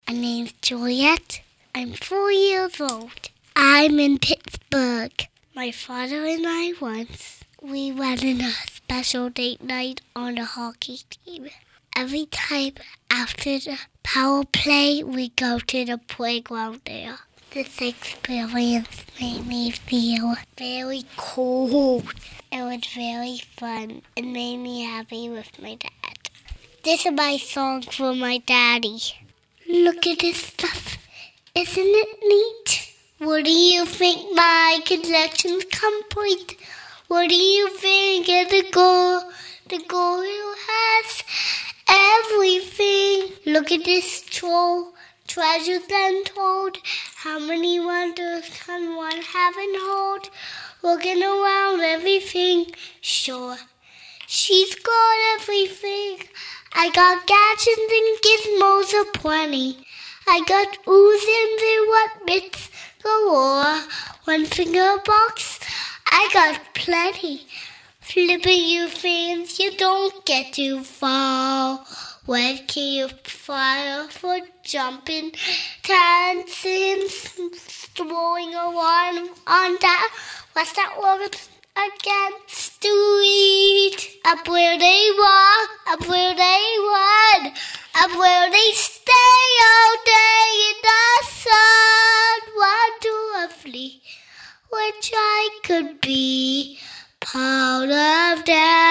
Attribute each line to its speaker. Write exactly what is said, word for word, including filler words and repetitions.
Speaker 1: My name's Juliet. I'm four years old. I'm in Pittsburgh. My father and I once, we went on a special date night on a hockey team. Every time after the power play, we go to the playground there. This experience made me feel very cool. It was very fun. It made me happy with my dad. This is my song for my daddy. Look at this stuff. Isn't it neat? What do you think my collection's complete? What do you think of the girl? The girl who has everything. Look at this troll. Treasures untold. How many wonders can one have and hold? Looking around everything. Sure, she's got everything. I got gadgets and gizmos aplenty. I got ooze and what bits galore. One finger box, I got plenty. Flipping you fans, you don't get too far. Where can you fire for jumping, dancing, throwing around on that? What's that word again? Street. Up where they walk, up where they run, up where they stay all day in the sun. Wonderfully, which I could be proud of them.